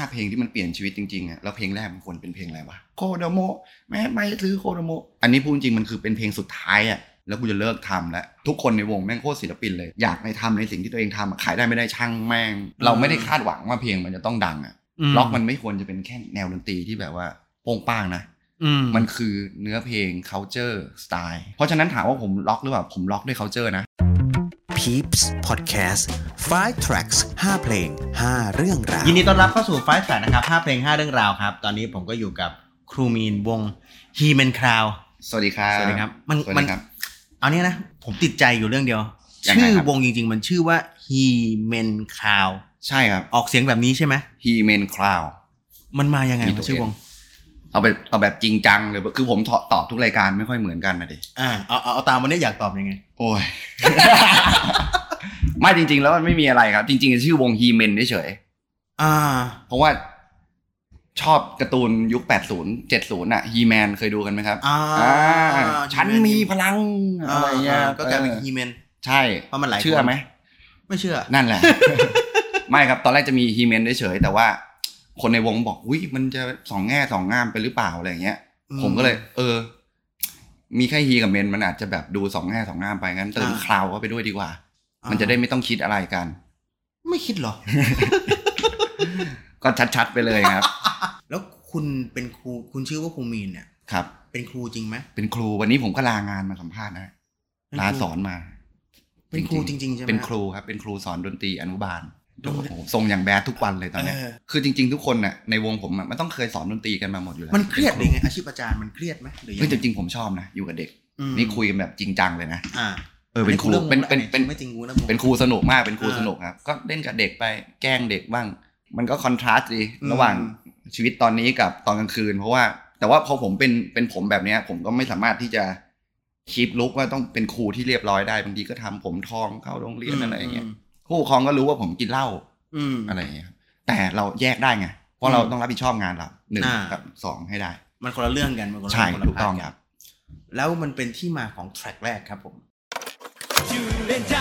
5เพลงที่มันเปลี่ยนชีวิตจริงๆอ่ะแล้วเพลงแรกมันควรเป็นเพลงอะไรวะโคโดโมแม่ไม่ซื้อโคโดโมอันนี้พูดจริงมันคือเป็นเพลงสุดท้ายอ่ะแล้วกูจะเลิกทำแล้วทุกคนในวงแม่งโคตรศิลปินเลยอยากในทำในสิ่งที่ตัวเองทำขายได้ไม่ได้ช่างแม่งเราไม่ได้คาดหวังว่าเพลงมันจะต้องดังอ่ะล็อกมันไม่ควรจะเป็นแค่แนวดนตรีที่แบบว่าโป้งป้างนะมันคือเนื้อเพลง culture style เพราะฉะนั้นถามว่าผมล็อกหรือเปล่าผมล็อกด้วย culture นะ Peeps Podcast 5 Tracks 5 เพลง 5 เรื่องราวยินดีต้อนรับเข้าสู่5 Tracks นะครับ5เพลง5เรื่องราวครับตอนนี้ผมก็อยู่กับครูมีนวง He-Man Crowd สวัสดีครับสวัสดีครับมันเอาเนี้ยนะผมติดใจอยู่เรื่องเดียวชื่อวงจริงๆมันชื่อว่า He-Man Crowd ใช่ครับออกเสียงแบบนี้ใช่ไหม He-Man Crowd มันมายังไงชื่อวงเอาแบบจริงจังเลยคือผมตอบทุกรายการไม่ค่อยเหมือนกันนะดิเอาตามวันนี้อยากตอบยังไงโอ้ย ไม่จริงๆแล้วมันไม่มีอะไรครับจริงๆชื่อวง He-Man เฉยๆเพราะว่าชอบการ์ตูนยุค80 70น่ะ He-Man เคยดูกันไหมครับฉันมีพลังอะไรเงี้ยก็กลายเป็น He-Man ใช่เพราะมันหลายเชื่อไหมไม่เชื่อนั่นแหละ ไม่ครับตอนแรกจะมี He-Man เฉยๆแต่ว่าคนในวงบอกอุ๊ยมันจะสองแง่สองงามไปหรือเปล่าอะไรเงี้ยผมก็เลยมีแค่ฮีกับเมนมันอาจจะแบบดูสองแง่สองงามไปงั้นเติมคลาวเข้าไปด้วยดีกว่ามันจะได้ไม่ต้องคิดอะไรกันไม่คิดหรอก็ชัดๆไปเลยครับแล้วคุณเป็นครูคุณชื่อว่าครูมีนเนี่ยครับเป็นครูจริงไหมเป็นครูวันนี้ผมก็ลางานมาสัมภาษณ์นะลาสอนมาเป็นครูจริงๆใช่ไหมเป็นครูครับเป็นครูสอนดนตรีอนุบาลทรงอย่างแบดทุกวันเลยตอนนี้คือจริงๆทุกคนน่ะในวงผมมันต้องเคยสอนดนตรีกันมาหมดอยู่แล้วมันเครียดหรือไงอาชีพอาจารย์มันเครียดไหมหรือยังไงจริงๆผมชอบนะอยู่กับเด็กนี่คุยกันแบบจริงจังเลยนะเป็นครูเป็นครูสนุกมากเป็นครูสนุกครับก็เล่นกับเด็กไปแกล้งเด็กบ้างมันก็คอนทราสต์ดีระหว่างชีวิตตอนนี้กับตอนกลางคืนเพราะว่าแต่ว่าพอผมเป็นผมแบบนี้ผมก็ไม่สามารถที่จะคีปลุกว่าต้องเป็นครูที่เรียบร้อยได้บางทีก็ทำผมทองเข้าโรงเรียนอะไรอย่างเงี้ยผู้ปกครองก็รู้ว่าผมกินเหล้าอะไรอย่างเงี้ยแต่เราแยกได้ไงเพราะเราต้องรับผิดชอบงานเรา1กับ2ให้ได้มันคนละเรื่องกันมันคนละใช่ถูกต้องครับแล้วมันเป็นที่มาของแทร็กแรกครับผมจูเลน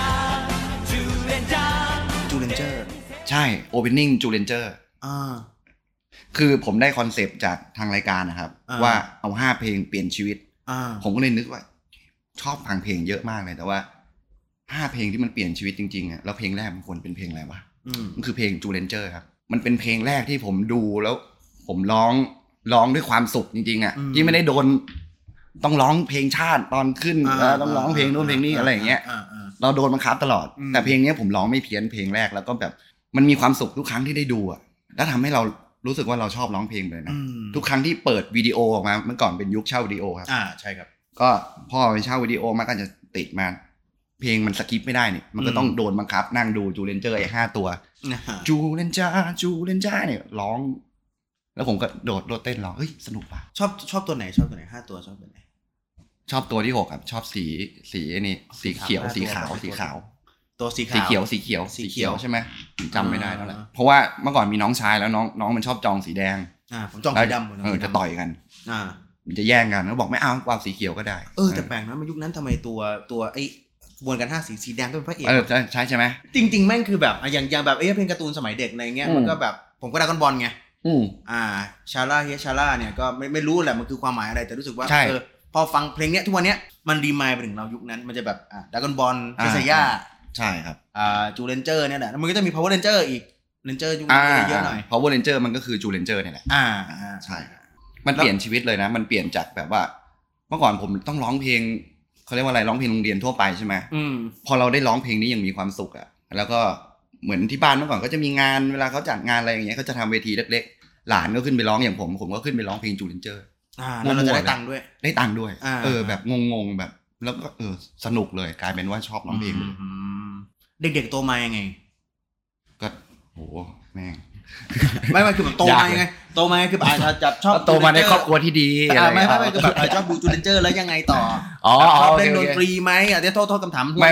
เจอร์ใช่ opening จูเลนเจอร์คือผมได้คอนเซปต์จากทางรายการนะครับว่าเอา5เพลงเปลี่ยนชีวิตผมก็เลยนึกว่าชอบฟังเพลงเยอะมากเลยแต่ว่า5เพลงที่มันเปลี่ยนชีวิตจริงๆอ่ะแล้วเพลงแรกมันควรเป็นเพลงอะไรวะมันคือเพลงจูเลนเจอร์ครับมันเป็นเพลงแรกที่ผมดูแล้วผมร้องด้วยความสุขจริงๆอ่ะที่ไม่ได้โดนต้องร้องเพลงชาติตอนขึ้นแล้วต้องร้องเพลงนู้นเพลงนี้อะไรอย่างเงี้ยเราโดนบังคับตลอดแต่เพลงนี้ผมร้องไม่เพี้ยนเพลงแรกแล้วก็แบบมันมีความสุขทุกครั้งที่ได้ดูอ่ะแล้วทำให้เรารู้สึกว่าเราชอบร้องเพลงเลยนะทุกครั้งที่เปิดวิดีโอออกมาเมื่อก่อนเป็นยุคเช่าวิดีโอครับใช่ครับก็พ่อไปเช่าวิดีโอมาก็จะติดมาเพลงมันสกิปไม่ได้นี่มันก็ต้องโดนบังคับนั่งดูจูเลนเจอร์ไอ้5ตัวจูเลนจาเนี่ยร้องแล้วผมก็โดดเต้นร้องเฮ้ยสนุกว่ะชอบตัวไหนชอบตัวไหน5ตัวชอบตัวไหนชอบตัวที่6ครับชอบสีนี่สีเขียวสีขาวตัวสีเขียวใช่ไหมจำไม่ได้แล้วแหละเพราะว่าเมื่อก่อนมีน้องชายแล้วน้องมันชอบจองสีแดงผมจองสีดำจะต่อยกันมันจะแย่งกันแล้วบอกไม่เอาวางสีเขียวก็ได้แต่แปลกนะมันยุคนั้นทำไมตัวไอ้วนกัน5สีแดงต้องเป็นพระเอกใช่ไหมจริงๆแม่งคือแบบอย่างแบบเพลงการ์ตูนสมัยเด็กอะไรเงี้ยมันก็แบบผมก็ดราก้อนบอลไงชาร่าชาร่าเนี่ยก็ไม่รู้แหละมันคือความหมายอะไรแต่รู้สึกว่าพอฟังเพลงเนี้ยทุกวันเนี้ยมันรีมายไปถึงเรายุคนั้นมันจะแบบดราก้อนบอลเซย่าใช่ครับจูเลนเจอร์เนี่ยแหละมันก็จะมี Power Ranger อีก Ranger ยุคนี้เยอะหน่อย Power Ranger มันก็คือจูเลนเจอร์เนี่ยแหละใช่มันเปลี่ยนชีวิตเลยนะมันเปลี่ยนจากแบบว่าเมื่อก่อนผมต้องร้องเพลงเขาเรียกว่าอะไรร้องเพลงโรงเรียนทั่วไปใช่ไหมพอเราได้ร้องเพลงนี้ยังมีความสุขอ่ะแล้วก็เหมือนที่บ้านเมื่อก่อนก็จะมีงานเวลาเขาจัดงานอะไรอย่างเงี้ยเขาจะทำเวทีเล็กๆหลานก็ขึ้นไปร้องอย่างผมก็ขึ้นไปร้องเพลงจูเลนเจอร์แล้วเราจะได้ตังค์ด้วยแบบงงๆแบบแล้วก็สนุกเลยกลายเป็นว่าชอบร้องเพลงเด็กๆโตมายังไงก็โหแม่งไม่คือแบบโตมายังไงโตมาคืออาจจะชอบโตมาในครอบครัวที่ดีไม่คือแบบชอบดูจูเลนเจอร์แล้วยังไงต่อชอบเล่นดนตรีไหมอาจจะโทษคำถามไม่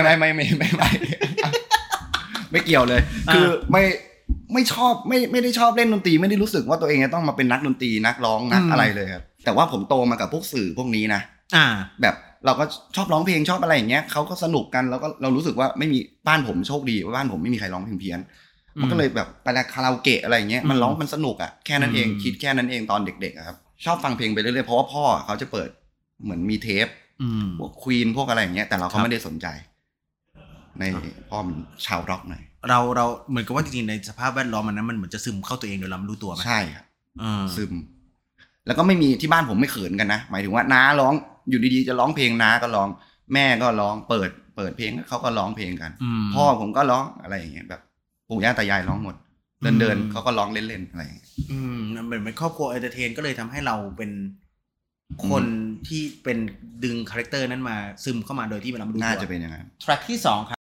ไม่เกี่ยวเลยคือไม่ชอบไม่ได้ชอบเล่นดนตรีไม่ได้รู้สึกว่าตัวเองจะต้องมาเป็นนักดนตรีนักร้องนักอะไรเลยครับแต่ว่าผมโตมากับพวกสื่อพวกนี้นะแบบเราก็ชอบร้องเพลงชอบอะไรอย่างเงี้ยเขาก็สนุกกันแล้วก็เรารู้สึกว่าไม่มีบ้านผมโชคดีว่าบ้านผมไม่มีใครร้องเพลงเพี้ยนมันก็เลยแบบไปคาราโอเกะอะไรอย่างเงี้ยมันร้องมันสนุกอ่ะแค่นั้นเองคิดแค่นั้นเองตอนเด็กๆครับชอบฟังเพลงไปเรื่อยๆเพราะว่าพ่อเขาจะเปิดเหมือนมีเทปพวกควีนพวกอะไรอย่างเงี้ยแต่เราเขาไม่ได้สนใจในพ่อมันชาวร็อกหน่อยเราเหมือนกับว่าจริงๆในสภาพแวดล้อมมันเหมือนจะซึมเข้าตัวเองโดยเราไม่รู้ตัวไหมใช่ครับซึมแล้วก็ไม่มีที่บ้านผมไม่เขินกันนะหมายถึงว่าน้าร้องอยู่ดีๆจะร้องเพลงน้าก็ร้องแม่ก็ร้องเปิดเพลงเขาก็ร้องเพลงกันพ่อผมก็ร้องอะไรอย่างเงี้ยแบบปู่ย่าตายายร้องหมดเดินเขาก็ร้องเล่นๆอะไรอย่างเงี้ยเหมือนเป็นครอบครัวเอนเตอร์เทนก็เลยทำให้เราเป็นคนที่เป็นดึงคาแรคเตอร์นั้นมาซึมเข้ามาโดยที่เราไม่รู้ตัวน่าจะเป็นอย่างนั้นแทร็กที่2ครับ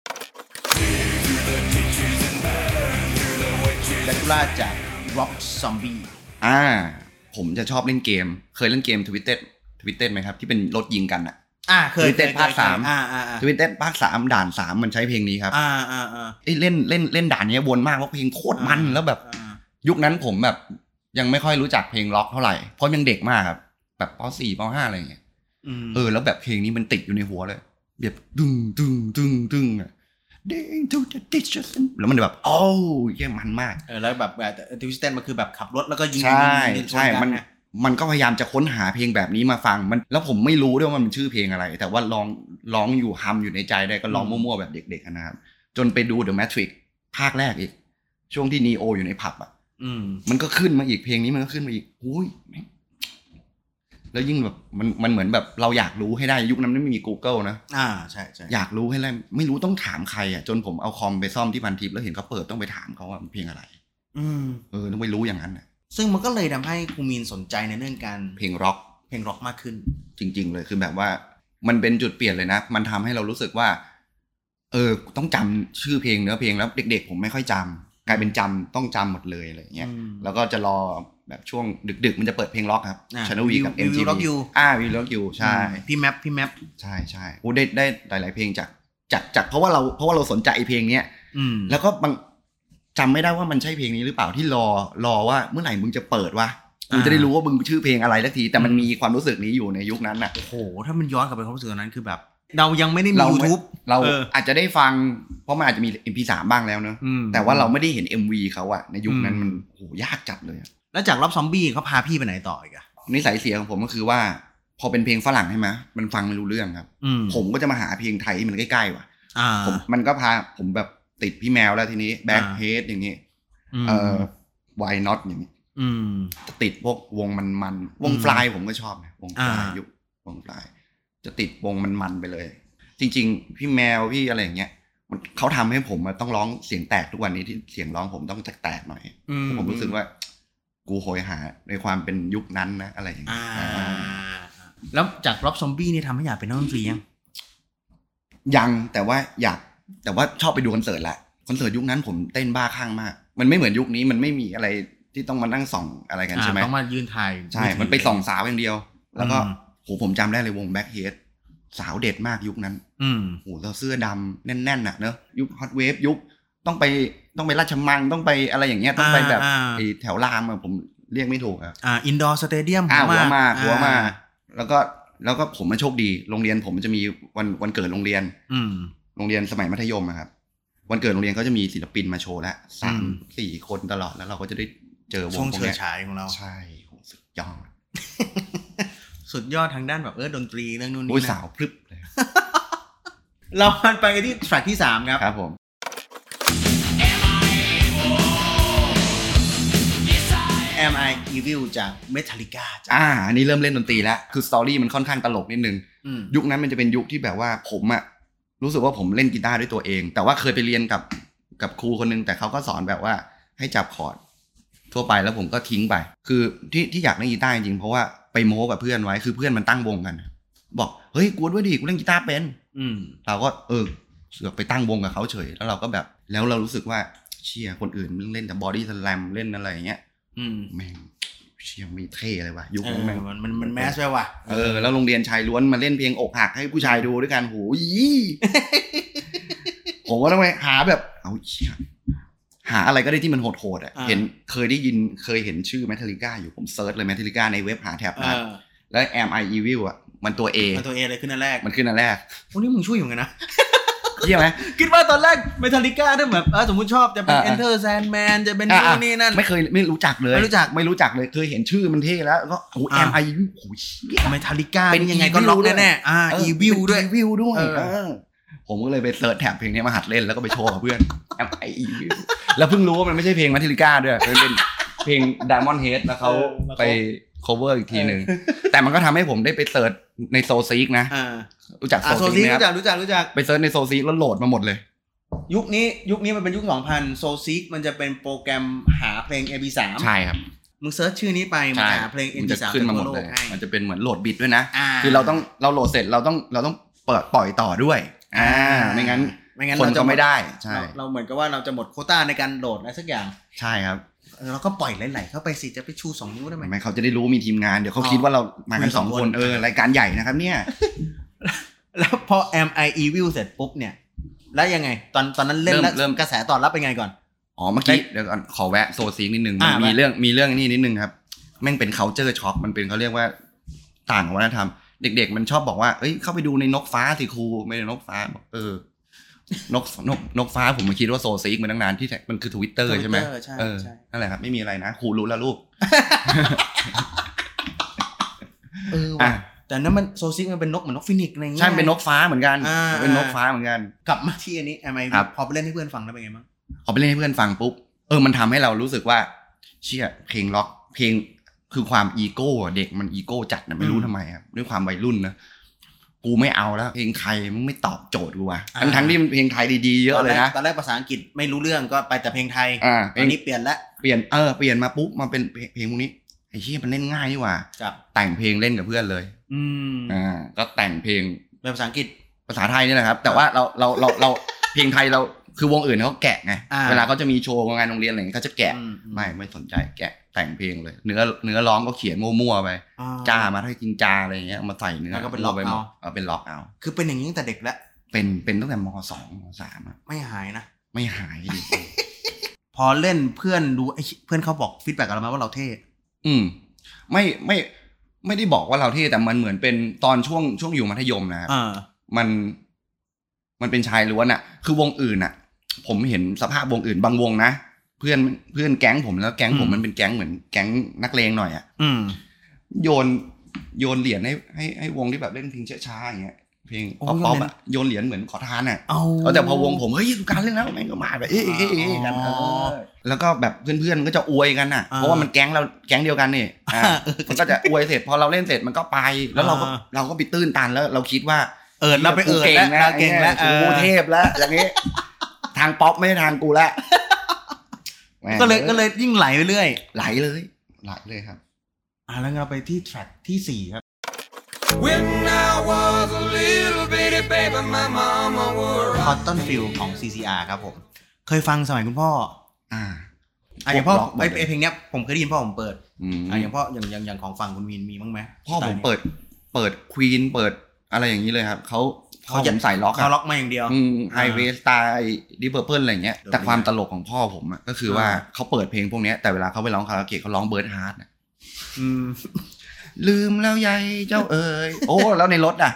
แดคูล่าจาก Rob Zombie ผมจะชอบเล่นเกมเคยเล่นเกม Twisted ไหมครับที่เป็นรถยิงกันเคย Twisted ภาค3 Twisted ภาค3ด่าน3มันใช้เพลงนี้ครับเล่นด่านนี้วนมากเพราะเพลงโคตรมันแล้วแบบยุคนั้นผมแบบยังไม่ค่อยรู้จักเพลงร็อกเท่าไหร่เพราะยังเด็กมากครับแบบป.4 ป.5 อะไรอย่างเงี้ยแล้วแบบเพลงนี้มันติดอยู่ในหัวเลยแบบตึงDing to the dishes แล้วมันแบบโอ้ยมันมากแล้วแบบTwisted มันคือแบบขับรถแล้วก็ยิงใช่มันก็พยายามจะค้นหาเพลงแบบนี้มาฟังมันแล้วผมไม่รู้ด้วยว่ามันชื่อเพลงอะไรแต่ว่าร้องอยู่ฮัมอยู่ในใจได้ก็ร้องมั่วๆแบบเด็กๆนะครับจนไปดู The Matrix ภาคแรกอีกช่วงที่ Neo อยู่ในผับมันก็ขึ้นมาอีกเพลงนี้มันก็ขึ้นมาอีกอุ้ยแล้วยิ่งแบบมันเหมือนแบบเราอยากรู้ให้ได้ยุคนั้นไม่มี Google นะใช่อยากรู้ให้ได้ไม่รู้ต้องถามใครจนผมเอาคอมไปซ่อมที่พันทิปแล้วเห็นเขาเปิดต้องไปถามเขาว่าเพลงอะไรต้องไปรู้อย่างนั้นซึ่งมันก็เลยทำให้ครูมีนสนใจในเรื่องการเพลงร็อกมากขึ้นจริงๆเลยคือแบบว่ามันเป็นจุดเปลี่ยนเลยนะมันทำให้เรารู้สึกว่าต้องจำชื่อเพลงเนื้อเพลงแล้วเด็กๆผมไม่ค่อยจำกลายเป็นต้องจำหมดเลยอะไรอย่างเงี้ยแล้วก็จะรอแบบช่วงดึกๆมันจะเปิดเพลงร็อกครับ Channel V กับ MTV We Rock You ใช่พี่แมปใช่ๆโอ้ได้หลายๆเพลงจากเพราะว่าเราสนใจเพลงเนี้ยแล้วก็จำไม่ได้ว่ามันใช่เพลงนี้หรือเปล่าที่รอว่าเมื่อไหร่มึงจะเปิดวะกูจะได้รู้ว่ามึงชื่อเพลงอะไรสักทีแต่มันมีความรู้สึกนี้อยู่ในยุคนั้นน่ะโอ้โหถ้ามันย้อนกลับไปความรู้สึกนั้นคือแบบเรายังไม่ได้มี YouTube เราอาจจะได้ฟังเพราะมันอาจจะมี MP3 บ้างแล้วเนอะแต่ว่าเราไม่ได้เห็น MV เขาในยุคนั้นมันโหยากจัดเลยแล้วจากRob Zombieเขาพาพี่ไปไหนต่ออีกอะนิสัยเสียของผมก็คือว่าพอเป็นเพลงฝรั่งใช่ไหมมันฟังไม่รู้เรื่องครับผมก็จะมาหาเพลงไทยที่มันใกล้ๆว่ะมันก็พาผมแบบติดพี่แมวแล้วทีนี้ Backhead อย่างนี้Why Not อย่างนี้ติดพวกวงมันวงฟลายผมก็ชอบนะวงฟลายยุควงฟลายจะติดวงมันไปเลยจริงๆพี่แมวพี่อะไรอย่างเงี้ยเขาทำให้ผมต้องร้องเสียงแตกทุกวันนี้ที่เสียงร้องผมต้องแตกๆหน่อยผมรู้สึกว่ากูโหยหาในความเป็นยุคนั้นนะอะไรอย่างเงี้ยแล้วจากRob Zombieนี่ทำให้อยากเป็นนักดนตรียังแต่ว่าชอบไปดูคอนเสิร์ตแหละคอนเสิร์ตยุคนั้นผมเต้นบ้าคลั่งมากมันไม่เหมือนยุคนี้มันไม่มีอะไรที่ต้องมานั่งส่องอะไรกันใช่ไหมต้องมายืนถ่ายใช่มันไปส่องสาวอย่างเดียวแล้วก็ผมจำได้เลยวง Backhead สาวเด็ดมากยุคนั้นเราเสื้อดำแน่นๆน่ะเนอะยุคฮอตเวฟยุคต้องไปราชมังต้องไปอะไรอย่างเงี้ยต้องไปแบบแถวรามผมเรียกไม่ถูกอินดอร์สเตเดียมหัวมาแล้วก็ผมมาโชคดีโรงเรียนผมมันจะมีวันเกิดโรงเรียนสมัยมัธยมครับวันเกิดโรงเรียนเขาจะมีศิลปินมาโชว์แล้ว 3-4 คนตลอดแล้วเราก็จะได้เจอวงพวกนี้ฉายของเราใช่สุดยอดสุดยอดทางด้านแบบดนตรีเรื่องนู่นนี่สาวพรึบเลยเราไปกันที่แทร็กที่3ครับครับผม Am I Evil จาก Metallica อันนี้เริ่มเล่นดนตรีแล้วคือสตอรี่มันค่อนข้างตลกนิดนึงยุคนั้นมันจะเป็นยุคที่แบบว่าผมรู้สึกว่าผมเล่นกีตาร์ด้วยตัวเองแต่ว่าเคยไปเรียนกับครูคนนึงแต่เขาก็สอนแบบว่าให้จับคอร์ดทั่วไปแล้วผมก็ทิ้งไปคือที่อยากเล่นกีตาร์จริงๆเพราะว่าไปโม้กับเพื่อนไว้คือเพื่อนมันตั้งวงกันบอกเฮ้ยกูด้วยดิกูเล่นกีตาร์เป็นเราก็เสือกไปตั้งวงกับเขาเฉยแล้วเราก็แบบแล้วเรารู้สึกว่าเชี่ยคนอื่นเล่นแต่บอดี้สแลมเล่นอะไรอย่างเงี้ยแม่งเชี่ยมีเท่อะไรวะยุคนั้นมันแมสไปว่ะแล้วโรงเรียนชายล้วนมาเล่นเพลงอกหักให้ผู้ชายดูด้วยกันโหผมก็ต้องไปหาแบบเอาเชี่ยหาอะไรก็ได้ที่มันโหดๆเห็นเคยเห็นชื่อ Metallica อยู่ผมเซิร์ชเลย Metallica ในเว็บหาแท็บนั้นแล้ว Am I Evil มันตัว A เลยขึ้นอันแรกมันขึ้นอันแรกโอ้นี่มึงช่วยอยู่ไงนะเยี่ยมไหมคิดว่าตอนแรกเมทัลลิก้าเนี่ยแบบสมมุติชอบจะเป็น Enter Sandman จะเป็นนี่นั่นไม่รู้จักเลยไม่รู้จักเลยเคยเห็นชื่อมันเท่แล้วก็โอ้ MIU โอ้ยเมทัลลิก้าเป็นยังไงก็ล็อกแน่ๆEvil ด้วยผมก็เลยไปเสิร์ชแท็บเพลงนี้มาหัดเล่นแล้วก็ไปโชว์กับเพื่อน MIU แล้วเพิ่งรู้ว่ามันไม่ใช่เพลงเมทัลลิก้าด้วยเป็นเพลง Diamond Head แล้วเขาไป cover อีกทีนึงแต่มันก็ทำให้ผมได้ไปเสิร์ชในโซซิกนะรู้จักโซซิกไหมครับรู้จักไปเสิร์ชในโซซิกแล้วโหลดมาหมดเลยยุคนี้มันเป็นยุค 2000 โซซิกมันจะเป็นโปรแกรมหาเพลง MP3 ใช่ครับมึงเสิร์ชชื่อนี้ไปมันหาเพลง MP3 ขึ้นมาหมดเลยมันจะเป็นเหมือนโหลดบิตด้วยนะคือเราโหลดเสร็จเราต้องเปิดปล่อยต่อด้วยไม่งั้นคนก็ไม่ได้ใช่เราเหมือนกับว่าเราจะหมดโควต้าในการโหลดอะไรสักอย่างใช่ครับเราก็ปล่อยไหลๆเข้าไปสิจะไปชู2นิ้วได้ไหมไม่เขาจะได้รู้มีทีมงานเดี๋ยวเขาคิดว่าเรามากัน2คนรายการใหญ่นะครับเนี่ยแล้วพอ MI Evil เสร็จปุ๊บเนี่ยแล้วยังไงตอนนั้นเล่นแล้วกระแสตอบรับเป็นไงก่อนเมื่อกี้เดี๋ยวก่อนขอแวะโซซิงนิดนึงมีเรื่องนี้นิดนึงครับแม่งเป็น culture shock มันเป็นเขาเรียกว่าต่างวัฒนธรรมเด็กๆมันชอบบอกว่าเอ้ยเข้าไปดูในนกฟ้าสิครูไม่ได้นกฟ้านกฟ้าผมมาคิดว่าโซซิกมันตั้งนานที่มันคือ Twitter ใช่ไหมนั่นแหละครับไม่มีอะไรนะครูรู้แล้วลูกแต่นั้นมันโซซิกมันเป็นนกเหมือนนกฟินิกซ์อะไรอย่างเงี้ยใช่เป็นนกฟ้าเหมือนกันเป็นนกฟ้าเหมือนกันกลับมาที่อันนี้พอไปเล่นให้เพื่อนฟังแล้วเป็นไงบ้างพอไปเล่นให้เพื่อนฟังปุ๊บมันทำให้เรารู้สึกว่าเชี่ยเพลงล็อกเพลงคือความอีโก้เด็กมันอีโก้จัดนะไม่รู้ทำไมครับด้วยความวัยรุ่นนะกูไม่เอาแล้วเพลงไทยมึงไม่ตอบโจทย์กูว่ะทั้งที่มันเพลงไทยดีๆเยอะเลยนะตอนแรกภาษาอังกฤษไม่รู้เรื่องก็ไปแต่เพลงไทยตอนนี้เปลี่ยนมาปุ๊บมาเป็นเพลงพวกนี้ไอ้เหี้ยมันเล่นง่ายนี่หว่าแต่งเพลงเล่นกับเพื่อนเลยก็แต่งเพลงเป็นภาษาอังกฤษภาษาไทยนี่แหละครับแต่ว่าเราเพลงไทยเราคือวงอื่นเขาแกะไงเวลาเขาจะมีโชว์งานโรงเรียนอะไรเขาจะแกะไม่สนใจแกะแต่งเพลงเลยเนื้อร้องก็เขียนมั่วๆไปจ้ามาให้กินจ้าอะไรอย่างเงี้ยมาใส่เนื้อก็เป็นล็อกเอาเป็นล็อกเอาคือเป็นอย่างนี้ตั้งแต่เด็กแล้วเป็นตั้งแต่ม.2 ม.3 ไม่หายนะไม่หายดิพอเล่นเพื่อนดูเพื่อนเขาบอกฟีดแบ็กเรามาว่าเราเท่ไม่ได้บอกว่าเราเท่แต่มันเหมือนเป็นตอนช่วงอยู่มัธยมนะครับมันเป็นชายล้วนอ่ะคือวงอื่นอ่ะผมเห็นสภาพวงอื่นบางวงนะเพื่อนแก๊งผมแล้วแก๊งผมมันเป็นแก๊งเหมือนแก๊งนักเลงหน่อยอ่ะโยนเหรียญให้วงที่แบบเล่นเพลงช้าๆอย่างเงี้ยเพลงป๊อปๆอ่ะโยนเหรียญเหมือนขอทานอ่ะแต่พอวงผมเฮ้ยการเล่นแล้วแม่งก็มาแบบกันแล้วก็แบบเพื่อนๆก็จะอวยกันอ่ะเพราะว่ามันแก๊งเราแก๊งเดียวกันนี่มันก็จะอวยเสร็จพอเราเล่นเสร็จมันก็ไปแล้วเราก็ไปตื้นตันแล้วเราคิดว่าเราไปเก่งแล้วกูเทพแล้วอย่างงี้ทางป๊อปไม่ใช่ทางกูแล้วก็เลยยิ่งไหลไปเรื่อยไหลเลยครับแล้วเราไปที่แทร็กที่4ครับ When I was a little bitty baby my mama would Cotton Field ของ CCR ครับผมเคยฟังสมัยคุณพ่ออย่างพ่อไอ้เพลงเนี้ยผมเคยได้ยินพ่อผมเปิดอย่างพ่ออย่างของฝั่งคุณมีนมีบ้างไหมพ่อผมเปิดควีนเปิดอะไรอย่างนี้เลยครับเขาผมใส่ล็อกเขาล็อกมาอย่างเดียวไฮเวสไตล์ดิเปอร์เพิลอะไรเงี้ยแต่ความตลกของพ่อผมก็คือว่าเขาเปิดเพลงพวกนี้แต่เวลาเขาไปร้องคาราโอเกะเขาร้องเบิร์ดฮาร์ดลืมแล้วยายเจ้าเอ๋ยโอ้แล้วในรถอ่ะ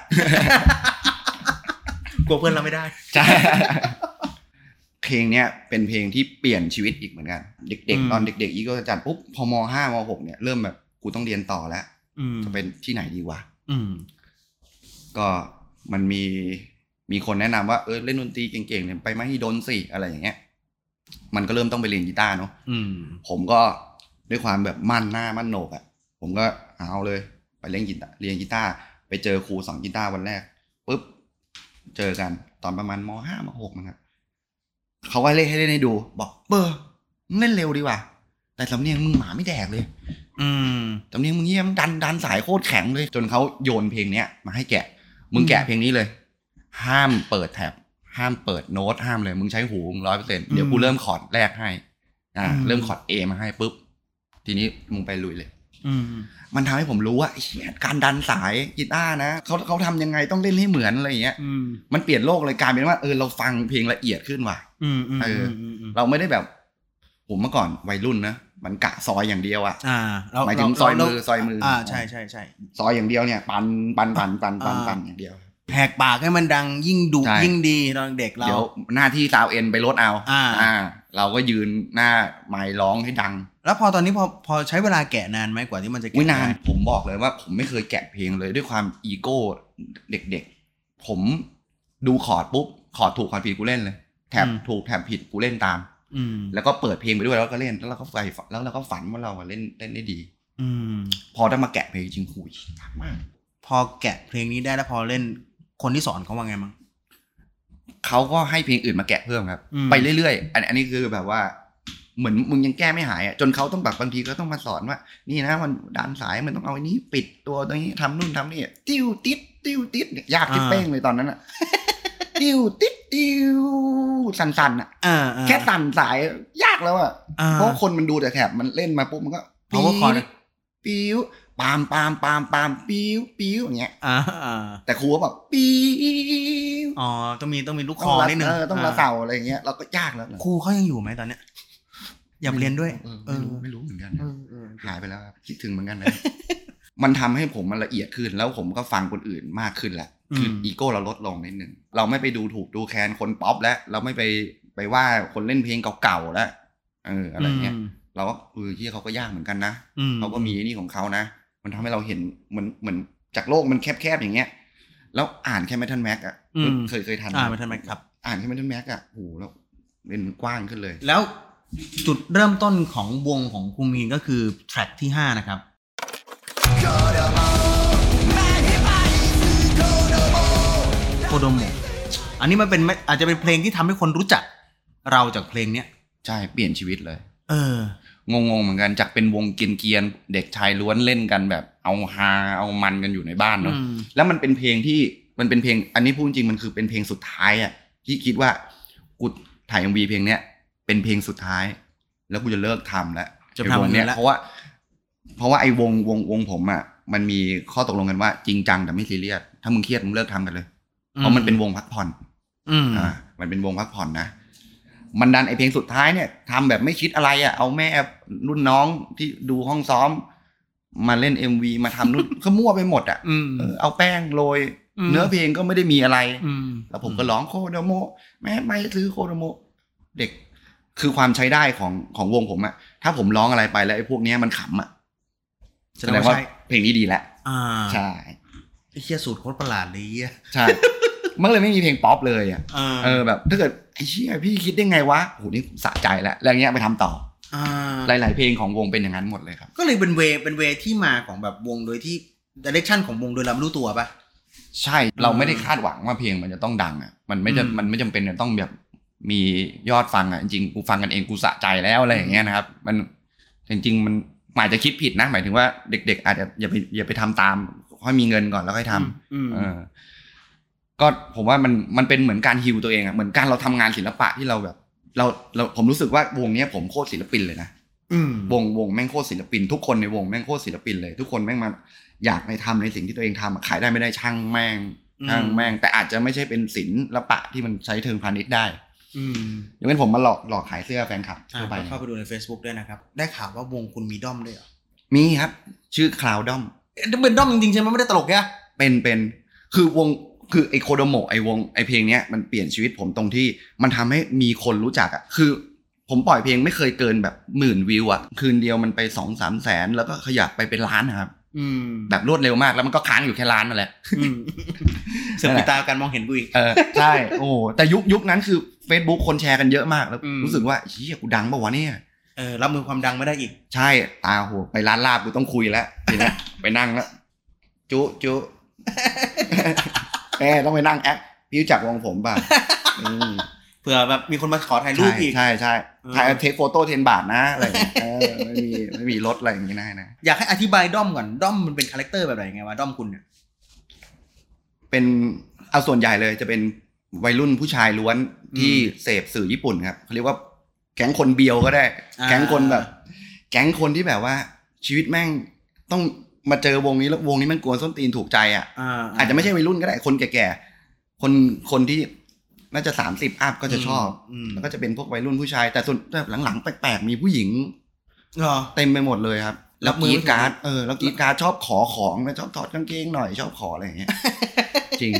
กลัวเพื่อนเราไม่ได้ใช่เพลงเนี้ยเป็นเพลงที่เปลี่ยนชีวิตอีกเหมือนกันเด็กๆตอนเด็กๆอีกก็จัดปุ๊บพอม.5 ม.6 เนี่ยเริ่มแบบกูต้องเรียนต่อแล้วจะเป็นที่ไหนดีวะก็มันมีคนแนะนำว่าเล่นดนตรีเก่งๆเนี่ยไปมหิดลสิอะไรอย่างเงี้ยมันก็เริ่มต้องไปเรียนกีตาร์เนาะผมก็ด้วยความแบบมั่นหน้ามั่นโหนกอ่ะผมก็เอาเลยไปเรียนกีตาร์ไปเจอครูสอนกีตาร์วันแรกปุ๊บเจอกันตอนประมาณม.5 ม.6 นะครับเขาก็เล่นให้เล่นให้ดูบอกมึงเล่นเร็วดีว่ะแต่สำเนียงมึงหมาไม่แดกเลยสำเนียงมึงเงี้ยดันสายโคตรแข็งเลยจนเขาโยนเพลงเนี้ยมาให้แกะมึงแกะเพลงนี้เลยห้ามเปิดแท็บห้ามเปิดโน้ตห้ามเลยมึงใช้หู 100% เดี๋ยวกูเริ่มคอร์ดแรกให้เริ่มคอร์ด A มาให้ปุ๊บทีนี้มึงไปลุยเลยมันทำให้ผมรู้ว่าการดันสายกีตาร์นะเขาทำยังไงต้องเล่นให้เหมือนอะไรอย่างเงี้ยมันเปลี่ยนโลกเลยกลายเป็นว่าเราฟังเพลงละเอียดขึ้นว่ะเราไม่ได้แบบผมเมื่อก่อนวัยรุ่นนะมันกะซอยอย่างเดียวหมายถึงซอยมือใช่ซอยอย่างเดียวเนี่ยปันอย่างเดียวแหกปากให้มันดังยิ่งดุยิ่งดีตอนเด็กเราเดี๋ยวหน้าที่ซาวเอ็นไปลดเอาเราก็ยืนหน้าไมค์ร้องให้ดังแล้วพอตอนนี้พอใช้เวลาแกะนานไหมกว่าที่มันจะแกะนานผมบอกเลยว่าผมไม่เคยแกะเพลงเลยด้วยความอีโก้เด็กๆผมดูคอร์ดปุ๊บคอร์ดถูกคอร์ดผิดกูเล่นเลยแถบถูกแถบผิดกูเล่นตามแล้วก็เปิดเพลงไปด้วยแล้วก็เล่นแล้วเราก็ไฟแล้วเราก็ฝันว่าเราเล่นได้ดีพอได้มาแกะเพลงจริงหูยยากมากพอแกะเพลงนี้ได้แล้วพอเล่นคนที่สอนเขาว่าไงมั้งเขาก็ให้เพลงอื่นมาแกะเพิ่มครับไปเรื่อยๆอันนี้คือแบบว่าเหมือนมึงยังแก้ไม่หายอ่ะจนเขาต้องแบบบางทีก็ต้องมาสอนว่านี่นะมันดันสายมันต้องเอาอันนี้ปิดตัวตรงนี้ทำนู่นทำนี่ติ้วติดยากที่เป้งเลยตอนนั้นอ่ะติ้วติดสั่นๆอ่ะแค่สั่นสายยากแล้วอ่ะเพราะคนมันดูแต่แถบมันเล่นมาปุ๊บมันก็ปิ้วปามปิ้วอย่างเงี้ยแต่ครูก็บอกปิ้วต้องมีลูกคอนิดนึงต้องละเสาอะไรอย่างเงี้ยเราก็ยากแล้วครูเขายังอยู่ไหมตอนเนี้ยอยากเรียนด้วยไม่รู้เหมือนกันหายไปแล้วครับคิดถึงเหมือนกันนะมันทำให้ผมมันละเอียดขึ้นแล้วผมก็ฟังคนอื่นมากขึ้นแหละคืออีโก้เราลดลงนิดนึงเราไม่ไปดูถูกดูแคลนคนป๊อปแล้วเราไม่ไปว่าคนเล่นเพลงเก่าๆแล้วอะไรเงี้ยเราก็ที่เขาก็ยากเหมือนกันนะเขาก็มีนี่ของเขานะมันทำให้เราเห็นเหมือนจากโลกมันแคบๆอย่างเงี้ยแล้วอ่านแค่แมทเทิลแม็กอะเคยทันแมทเทิลแม็กครับอ่านแค่แมทเทิลแม็กอะโอ้โหแล้วเป็นกว้างขึ้นเลยแล้วจุดเริ่มต้นของวงของครูมีนก็คือแทร็กที่5นะครับโคโดโมะอันนี้มันเป็นอาจจะเป็นเพลงที่ทำให้คนรู้จักเราจากเพลงเนี้ยใช่เปลี่ยนชีวิตเลยงงเหมือนกันจากเป็นวงเกรียนๆเด็กชายล้วนเล่นกันแบบเอาฮาเอามันกันอยู่ในบ้านเนาะแล้วมันเป็นเพลงที่มันเป็นเพลงอันนี้พูดจริงมันคือเป็นเพลงสุดท้ายอ่ะที่คิดว่ากูถ่าย MV เพลงเนี้ยเป็นเพลงสุดท้ายแล้วกูจะเลิกทำแล้วจะทำเนี้ยเพราะว่าไอ้วงผมอ่ะมันมีข้อตกลงกันว่าจริงจังแต่ไม่ซีเรียสถ้ามึงเครียดมึงเลิกทำกันเลยเพราะมันเป็นวงพักผ่อนมันเป็นวงพักผ่อนนะมันดันไอเพลงสุดท้ายเนี่ยทำแบบไม่คิดอะไรอ่ะเอาแม่รุ่นน้องที่ดูห้องซ้อมมาเล่น MV มาทำนู่นก็มั่วไปหมดอ่ะเอาแป้งโรยเนื้อเพลงก็ไม่ได้มีอะไรแล้วผมก็ร้องโคโดโมแม่ไม่ซื้อโคโดโมเด็กคือความใช้ได้ของวงผมอะถ้าผมร้องอะไรไปแล้วไอ้พวกนี้มันขำอะแสดงว่าเพลงนี้ดีแล้วใช่ไอ้เหี้ยสูตรโคตรประหลาดเลยใช่มันเลยไม่มีเพลงป๊อปเลยอะแบบถ้าเกิดไอ้เชี่ยพี่คิดได้ไงวะโหนี่สะใจแล้วแล้วเงี้ยไปทำต่อหลายๆเพลงของวงเป็นอย่างนั้นหมดเลยครับก็เลยเป็นเวที่มาของแบบวงโดยที่ดิเรกชันของวงโดยเราไม่รู้ตัวป่ะใช่เราไม่ได้คาดหวังว่าเพลงมันจะต้องดังอะมันไม่จำเป็นจะต้องแบบมียอดฟังอ่ะจริงๆกูฟังกันเองกูสะใจแล้วอะไรอย่างเงี้ยนะครับมันจริงๆมันอาจจะคิดผิดนะหมายถึงว่าเด็กๆอาจจะอย่าไปทำตามค่อยมีเงินก่อนแล้วค่อยทำก็ผมว่ามันเป็นเหมือนการฮีลตัวเองอ่ะเหมือนการเราทำงานศิลปะที่เราแบบเราผมรู้สึกว่าวงนี้ผมโคตรศิลปินเลยนะวงแม่งโคตรศิลปินทุกคนในวงแม่งโคตรศิลปินเลยทุกคนแม่งมาอยากไปทำในสิ่งที่ตัวเองทำขายได้ไม่ได้ช่างแม่งแต่อาจจะไม่ใช่เป็นศิลปะที่มันใช้เชิงพาณิชย์ได้อย่างนั้นผมมาหลอกขายเสื้อแฟนคลับเข้าไปดูใน Facebook ด้วยนะครับได้ข่าวว่าวงคุณมีด้อมด้วยเหรอมีครับชื่อคลาวด้อมเป็นด้อมจริงๆใช่ไหมไม่ได้ตลกแค่เป็นคือวงคือไอโคโดโมะไอวงไอเพลงเนี้ยมันเปลี่ยนชีวิตผมตรงที่มันทำให้มีคนรู้จักอ่ะคือผมปล่อยเพลงไม่เคยเกินแบบ10,000 วิวอ่ะคืนเดียวมันไป 2-3 แสนแล้วก็ขยับไปเป็นล้านนะครับแบบรวดเร็วมากแล้วมันก็ค้างอยู่แค่ล้านนั่นแหละเสือปิดตาการมองเห็นกูอีกใช่โอ้แต่ยุคนั้นคือ Facebook คนแชร์กันเยอะมากแล้วรู้สึกว่าเหี้ยกูดังป่าววะเนี่ยรับมือความดังไม่ได้อีกใช่ตาโหไปร้านลาบกูต้องคุยแล้วทีนี้ไปนั่งแล้วจุต้องไปนั่งแอคพี่รู้จักวงผมป่ะเผื่อแบบมีคนมาขอถ่ายรูปอีกใช่ถ่ายเทคโฟโต้10 บาทนะอะไรไม่มีรถอะไรอย่างงี้นะอยากให้อธิบายด้อมก่อนด้อมมันเป็นคาแรคเตอร์แบบไหนไงวะด้อมคุณเนี่ยเป็นเอาส่วนใหญ่เลยจะเป็นวัยรุ่นผู้ชายล้วนที่เสพสื่อญี่ปุ่นครับเขาเรียกว่าแก๊งคนเบียวก็ได้แก๊งคนแบบแก๊งคนที่แบบว่าชีวิตแม่งต้องมาเจอวงนี้แล้ววงนี้มันกวนส้นตีนถูกใจอาจจะไม่ใช่วัยรุ่นก็ได้คนแก่ๆคนที่น่าจะ30 อัพก็จะชอบแล้วก็จะเป็นพวกวัยรุ่นผู้ชายแต่ส่วนหลังๆแปลกๆมีผู้หญิงเต็มไปหมดเลยครับแล้วกรีดการ์ดแล้วกรีดการ์ดชอบขอของแล้วชอบถอดกางเกงหน่อยชอบขออะไรอย่างเงี้ยจริง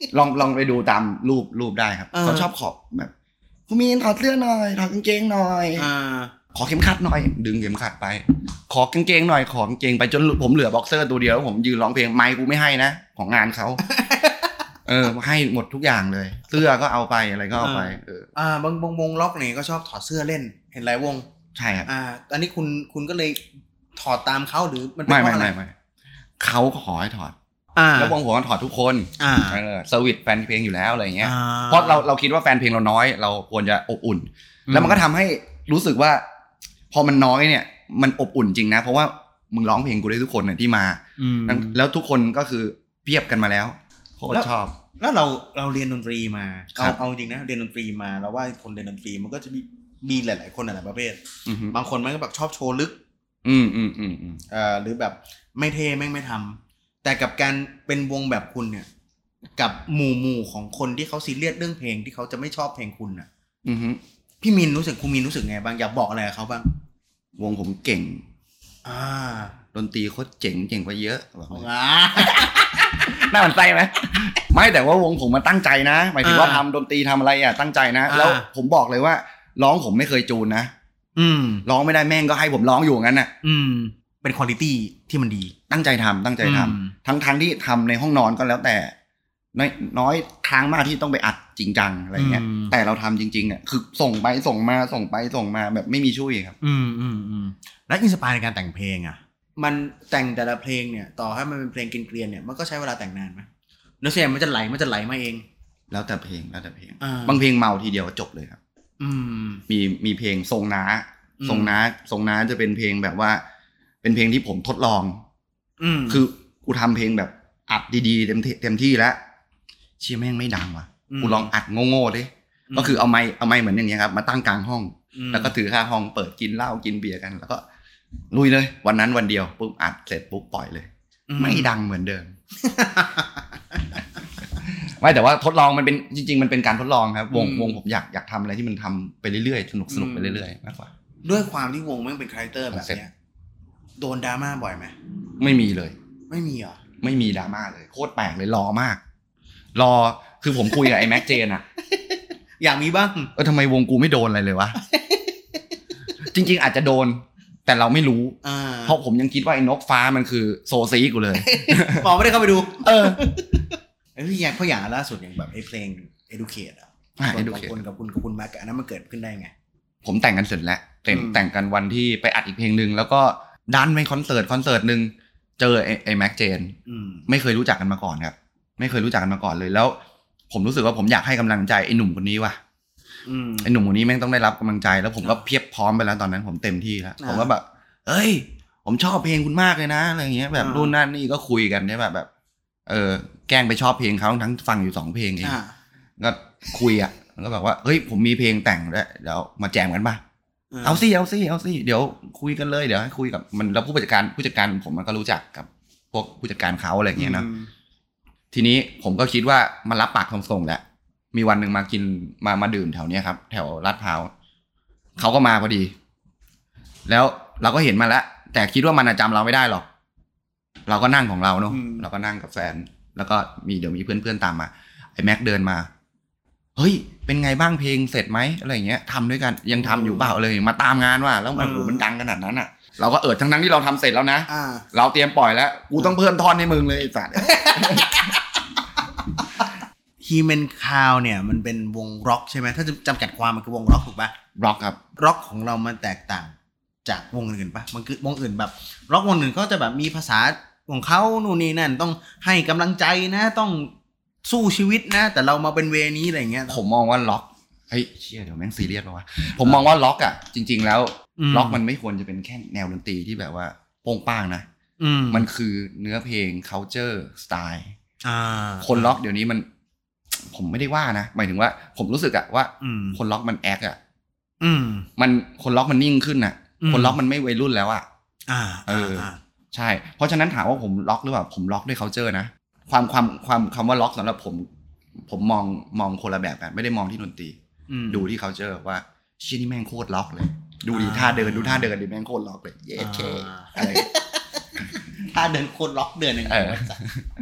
ลองไปดูตามรูปได้ครับเขาชอบขอแบบคุณมีนถอดเสื้อหน่อยถอดกางเกงหน่อยขอเข็มขัดหน่อยดึงเข็มขัดไปขอกางเกงหน่อยขอกางเกงไปจนผมเหลือบ็อกเซอร์ตัวเดียวแล้วผมยืนร้องเพลงไมค์กูไม่ให้นะของงานเขาให้หมดทุกอย่างเลยเสื้อก็เอาไปอะไรก็เอาไปบางวงล็อกเนี่ยก็ชอบถอดเสื้อเล่นเห็นหลายวงใช่ครับอันนี้คุณก็เลยถอดตามเขาหรือมันเป็นเพราะอะไรไม่เขาขอให้ถอดแล้ววงผมถอดทุกคนเซอร์วิสแฟนเพลงอยู่แล้วอะไรเงี้ยเพราะเราคิดว่าแฟนเพลงเราน้อยเราควรจะอบอุ่นแล้วมันก็ทำให้รู้สึกว่าพอมันน้อยเนี่ยมันอบอุ่นจริงนะเพราะว่ามึงร้องเพลงกูได้ทุกคนเนี่ยที่มาแล้วทุกคนก็คือเพียบกันมาแล้วโคตรชอบแล้วเราเรียนดนตรีมาเอาจริงนะเรียนดนตรีมาแล้วว่าคนเรียนดนตรีมันก็จะมีหลายๆคนหลายประเภทบางคนมันก็แบบชอบโชว์ลึกหรือแบบไม่เท่แม่งไม่ทำแต่กับการเป็นวงแบบคุณเนี่ยกับหมู่ของคนที่เขาซีเรียสเรื่องเพลงที่เขาจะไม่ชอบเพลงคุณน่ะพี่มินรู้สึกคุณมินรู้สึกไงบ้างอยากบอกอะไรกับเขาบ้างวงผมเก่งดนตรีโคตรเจ๋งกว่าเยอะบอกน่าหวั่นไส้ไหมไม่แต่ว่าวงผมมันตั้งใจนะหมายถึงว่าทำดนตรีทำอะไรตั้งใจนะแล้วผมบอกเลยว่าร้องผมไม่เคยจูนนะร้องไม่ได้แม่งก็ให้ผมร้องอยู่งั้นน่ะเป็นควอลิตี้ที่มันดีตั้งใจทำทั้งที่ทำในห้องนอนก็แล้วแต่น้อยครั้งมากที่ต้องไปอัดจริงจังอะไรเงี้ยแต่เราทำจริงๆอ่ะคือส่งไปส่งมาแบบไม่มีช่วยครับแล้วอินสปายในการแต่งเพลงอ่ะมันแต่งแต่ละเพลงเนี่ยต่อให้มันเป็นเพลงเกรียนๆเนี่ยมันก็ใช้เวลาแต่งนานไหมเนื้อเสียงมันจะไหลมาเองแล้วแต่เพลงบางเพลงเมาทีเดียวจบเลยครับมีเพลงทรงน้าจะเป็นเพลงแบบว่าเป็นเพลงที่ผมทดลองคือกูทำเพลงแบบอัดดีๆเต็มที่แล้วเชี่ยแม่งไม่ดังว่ะกูลองอัดโง่ๆดิก็คือเอาไมค์เหมือนอย่างเงี้ยครับมาตั้งกลางห้องแล้วก็ถือค่าห้องเปิดกินเหล้ากินเบียร์กันแล้วก็ลุยเลยวันนั้นวันเดียวปุ๊บอัดเสร็จปุ๊บปล่อยเลยไม่ดังเหมือนเดิมไม่แต่ว่าทดลองมันเป็นจริงๆมันเป็นการทดลองครับวงผมอยากทำอะไรที่มันทำไปเรื่อยๆสนุกไปเรื่อยๆมากกว่าด้วยความที่วงมันเป็นคาแรคเตอร์แบบเนี้ยโดนดราม่าบ่อยไหมไม่มีเลยไม่มีเหรอไม่มีดราม่าเลยโคตรแปลกเลยรอมากคือผมคุยกับไอ้แม็กเจนอะอยากมีบ้างทำไมวงกูไม่โดนอะไรเลยวะจริงๆอาจจะโดนแต่เราไม่รู้เพราะผมยังคิดว่าไอ้นกฟ้ามันคือโซซีกูเลยหมอไม่ได้เข้าไปดูพี่อย่างเพราะอย่างล่าสุดอย่างแบบไอ้เพลง Educate อ่ะคนกับคุณแม็กอันนั้นมันเกิดขึ้นได้ไงผมแต่งกันเสร็จแล้วแต่งกันวันที่ไปอัดอีกเพลงนึงแล้วก็ดันไปคอนเสิร์ตนึงเจอไอ้แม็กเจนไม่เคยรู้จักกันมาก่อนครับไม่เคยรู้จักกันมาก่อนเลยแล้วผมรู้สึกว่าผมอยากให้กำลังใจไอ้หนุ่มคนนี้ว่ะไอ้หนุ่มคนนี้แม่งต้องได้รับกำลังใจแล้วผมก็เพียบพร้อมไปแล้วตอนนั้นผมเต็มที่แล้วผมก็แบบเอ้ยผมชอบเพลงคุณมากเลยนะอะไรเงี้ยแบบรุ่นนั่นนี่ก็คุยกันใช่แบบแกล้งไปชอบเพลงเขาทั้งฟังอยู่2เพลงเองก็คุยอ่ะก็แบบว่าเฮ้ยผมมีเพลงแต่งด้วยเดี๋ยวมาแจมกันป่ะเอาสิเดี๋ยวคุยกันเลยเดี๋ยวให้คุยกับมันแล้วผู้จัดการผมมันก็รู้จักกับพวกผู้จัดการเขาอะไรเงี้ยนะทีนี้ผมก็คิดว่ามันรับปากส่งแหละมีวันหนึ่งมากินมาดื่มแถวเนี้ยครับแถวลาดพร้าวเขาก็มาพอดีแล้วเราก็เห็นมาแล้วแต่คิดว่ามันจำเราไม่ได้หรอกเราก็นั่งของเราเนาะเราก็นั่งกับแฟนแล้วก็เดี๋ยวมีเพื่อนตามมาไอ้แม็กเดินมาเฮ้ยเป็นไงบ้างเพลงเสร็จไหมอะไรเงี้ยทำด้วยกันยังทำอยู่เปล่าเลยมาตามงานว่าแล้วมันดังขนาดนั้นอ่ะเราก็ทั้งที่เราทำเสร็จแล้วนะเราเตรียมปล่อยแล้วกูต้องเพิ่มท่อนให้มึงเลยไอ้สัตว์ฮีเมนคาวเนี่ยมันเป็นวงร็อกใช่ไหมถ้าจำกัดความมันคือวงร็อกถูกป่ะร็อกครับร็อกของเรามันแตกต่างจากวงอื่นป่ะมันคือวงอื่นแบบร็อกวงอื่นก็จะแบบมีภาษาของเขานู่นนี่นั่นต้องให้กำลังใจนะต้องสู้ชีวิตนะแต่เรามาเป็นเวนี้อะไรเงี้ยผมมองว่าล็อกเฮ้ยเชี่ยเดี๋ยวแม่งซีเรียสป่ะวะผมมองว่าล็อกอ่ะจริงๆแล้วล็อกมันไม่ควรจะเป็นแค่แนวดนตรีที่แบบว่าโป้งป้างนะมันคือเนื้อเพลง culture style คนล็อกเดี๋ยวนี้มันผมไม่ได้ว่านะหมายถึงว่าผมรู้สึกอะว่าคนล็อกมันแอคอะมันคนล็อกมันนิ่งขึ้นอะคนล็อกมันไม่วัยรุ่นแล้วอะใช่เพราะฉะนั้นถามว่าผมล็อกหรือเปล่าผมล็อกด้วย culture นะความคำว่าล็อกสำหรับผมมองคนละแบบกันไม่ได้มองที่ดนตรีดูที่ culture ว่าชิ้นนี้แม่งโคตรล็อกเลยดูดิท่าเดินดิแม่งโคตรล็อกเลยเย้เคอะไรท่าเดินโคตรล็อกเดินยังไง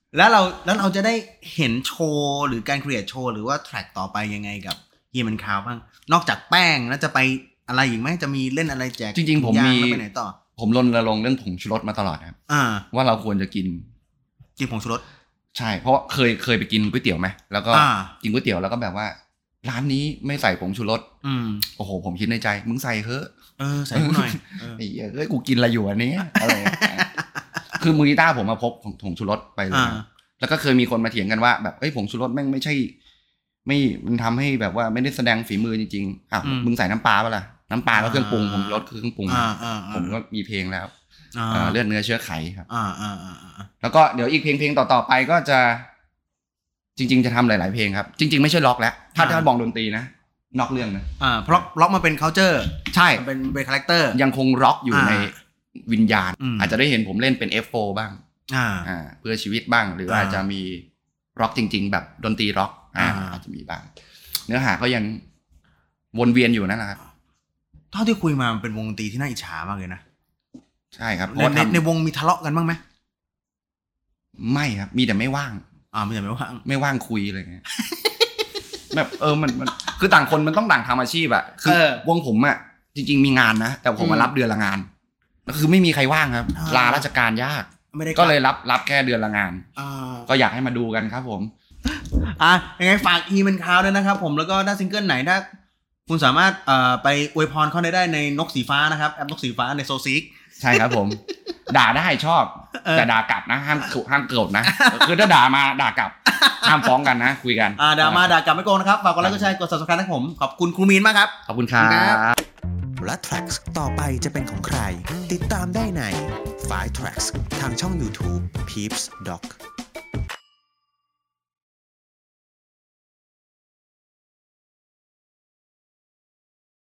แล้วเราจะได้เห็นโชว์หรือการครีเอทโชว์หรือว่าแทร็กต่อไปยังไงกับเฮียมันคาวบ้างนอกจากแป้งแล้วจะไปอะไรอีกไหมจะมีเล่นอะไรแจกจริงๆผมมีไปไหนต่อผมรณรงค์เรื่องผงชูรสมาตลอดครับว่าเราควรจะกินผงชูรสใช่เพราะเคยไปกินก๋วยเตี๋ยวไหมแล้วก็กินก๋วยเตี๋ยวแล้วก็แบบว่าร้านนี้ไม่ใส่ผงชูรสโอ้โหผมคิดในใจมึงใส่เถอะใส่กูหน่อยไอ้เอ้ยกูกินอะไรอยู่อันนี้อะไรคือมือกีตาร์ผมมาพกผงชูรสไปเลยแล้วก็เคยมีคนมาเถียงกันว่าแบบเอ้ยผงชูรสแม่งไม่ใช่มันทำให้แบบว่าไม่ได้แสดงฝีมือจริงๆมึงใส่น้ำปลาป่ะล่ะน้ำปลาก็เครื่องปรุงผงชูรสคือเครื่องปรุงผมก็มีเพลงแล้วเลือดเนื้อเชื้อไขครับแล้วก็เดี๋ยวอีกเพลงต่อไปก็จะจริงๆจะทำหลายๆเพลงครับจริงๆไม่ใช่ล็อกแล้วถ้าบองดนตรีนะนอกเรื่องนะเพราะล็อกมาเป็น culture ใช่เป็นคาแรคเตอร์ยังคงล็อกอยู่ในวิญญาณอาจจะได้เห็นผมเล่นเป็น F4 บ้างเพื่อชีวิตบ้างหรืออาจจะมีร็อกจริงๆแบบดนตรีร็อกอาจจะมีบ้างเนื้อหาก็ยังวนเวียนอยู่นั่นแหละครับเท่าที่คุยมามันเป็นวงดนตรีที่น่าอิจฉามากเลยนะใช่ครับในวงมีทะเลาะกันบ้างไหมไม่ครับมีแต่ไม่ว่างมีแต่ไม่ว่างคุยอะไรเงี้ยแบบมันคือต่างคนมันต้องต่างทำอาชีพอะคือวงผมอะจริงๆมีงานนะแต่ผมมารับเดือนละงานคือไม่มีใครว่างครับลาราชการยากก็เลยรับแค่เดือนละงานก็อยากให้มาดูกันครับผมยังไงฝากอีมันคาวด้วยนะครับผมแล้วก็ถ้าซิงเกิลไหนถ้าคุณสามารถไปอวยพรเขาได้ในนกสีฟ้านะครับแอปนกสีฟ้าในโซซิกใช่ครับผมด่าได้ชอบแต่ด่ากลับนะห้ามโกรธนะคือถ้าด่ามาด่ากลับห้ามฟ้องกันนะคุยกันด่ามาด่ากลับไม่โกงนะครับฝากกดไลค์กดแชร์กด Subscribe ให้ผมขอบคุณครูมีนมากครับขอบคุณครับและ Tracks ต่อไปจะเป็นของใครติดตามได้ใน Five Tracks ทางช่อง YouTube Peeps Doc